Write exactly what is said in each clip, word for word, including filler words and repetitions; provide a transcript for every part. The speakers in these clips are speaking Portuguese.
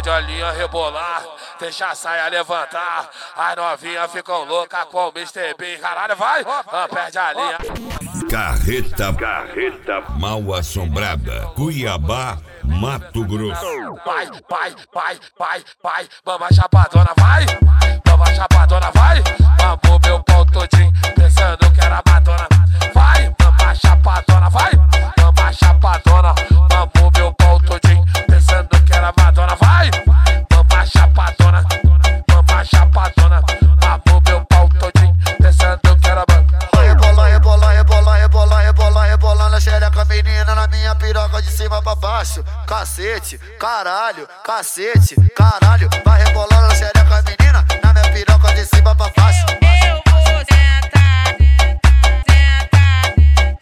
perde a linha rebolar, deixa a saia levantar. As novinhas ficam loucas com o mister Bean. Caralho, vai, ah, perde a linha. Carreta, carreta mal assombrada, Cuiabá, Mato Grosso. Vai, vai, vai, vai, vai, mama chapadona, vai, mama chapadona, vai. Mamou meu pau todinho, pensando que era batona. Vai, mama chapadona, vai, mama chapadona. Mamou meu pau todinho, pensando que era batona. Vai, mama chapadona, mama chapadona. Mamou meu pau todinho, pensando que era batona. Rebola, rebola, rebola, rebola, rebola, rebola na xereca, menina, na minha piroca de cima pra baixo. Cacete, caralho, cacete, caralho. Vai rebolando na xereca, menina, na minha piroca de cima pra baixo. Eu vou sentar, sentar,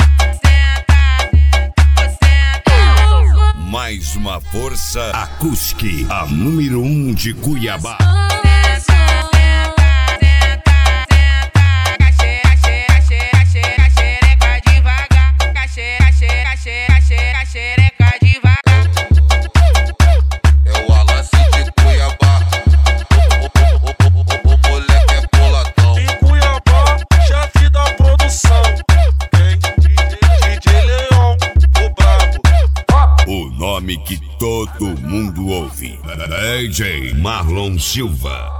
sentar, sentar. Mais uma força Akuski, a número um de Cuiabá. Xereca devagar. É o Alassi de Cuiabá. O moleque é boladão. Em Cuiabá, chefe da produção. Tem D J Leon, o brabo. O nome que todo mundo ouve. D J Marlon Silva.